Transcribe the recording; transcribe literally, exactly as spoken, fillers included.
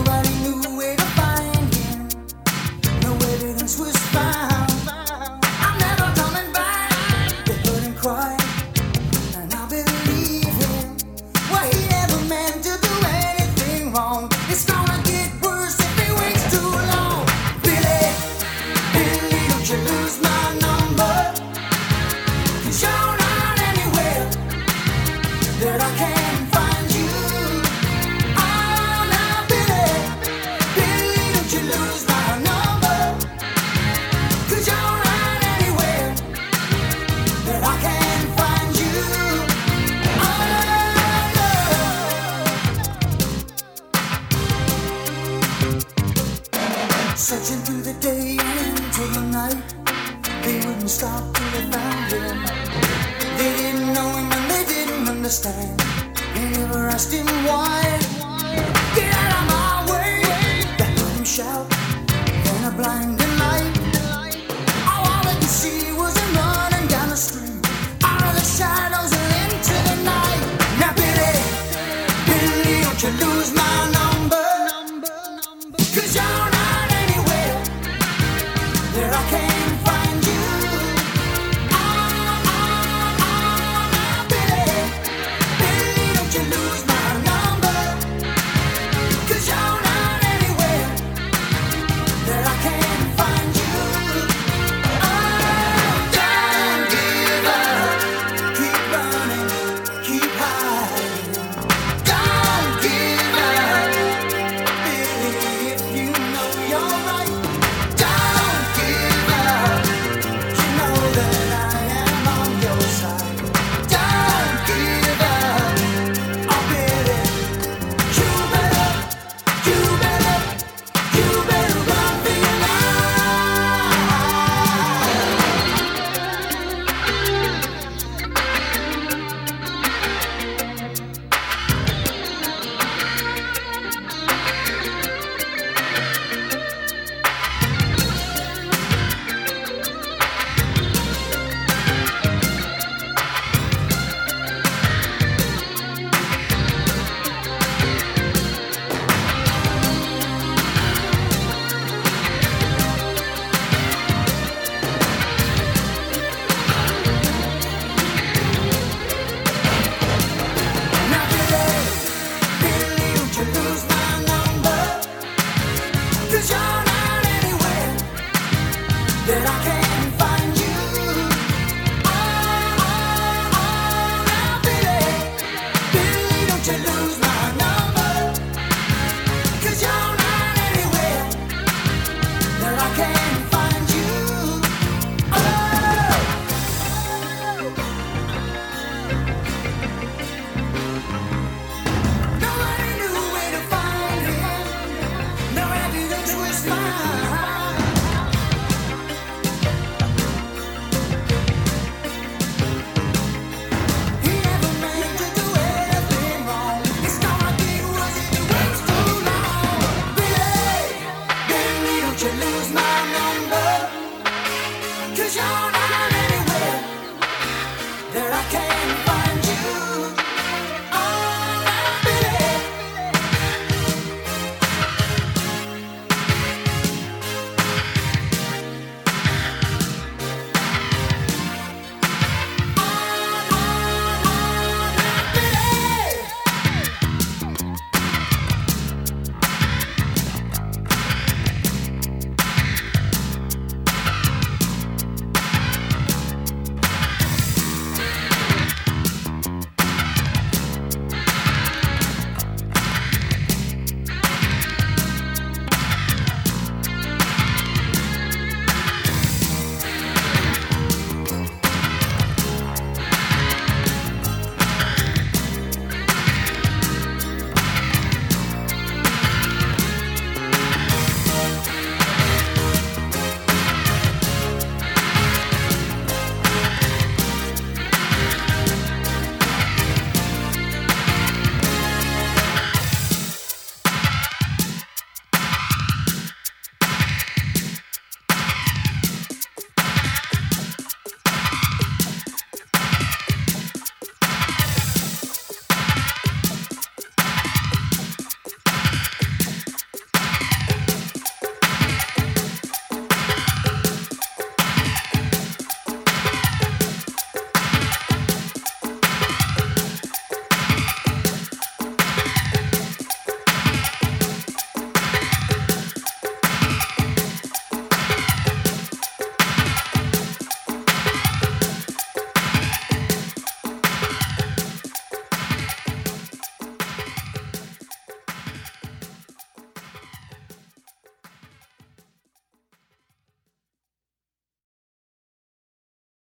Nobody knew where to find him. No evidence was found. I'm never coming back. They heard him cry, and I believe him. Well, he never meant to do anything wrong. It's gonna get worse if he waits too long. Billy, Billy, don't you lose my number. 'Cause you're not anywhere that I can find you. Oh, now, Billy, Billy, don't you lose my number. 'Cause you're not anywhere that I can find you. Oh, no. Searching through the day and into the night, they wouldn't stop till they found him. They didn't know him and they didn't understand. They never asked him why. Get out of my way! They heard him shout in a blinding light. Oh, all they could see was him running down the street, out of the shadows and into the night. Now, Billy, Billy, don't you lose my number. 'Cause you're not anywhere that I can find you. Oh, oh, oh, now, Billy, Billy, don't you lose my number. 'Cause you're not anywhere that I can find you. Oh, don't give up. Keep running, keep hiding. Don't give up, Billy, if you know you're right. Don't give up. You know that I am on your side. Don't give up. Oh, Billy, you better, you better, you better run for your Now, Billy, Billy, don't you lose my number. 'Cause you're not anywhere that I can find you. Oh, oh, oh, now, Billy, Billy, don't you lose my number. 'Cause you're not anywhere that I can find you. Oh. Nobody knew where to find him. No evidence was found.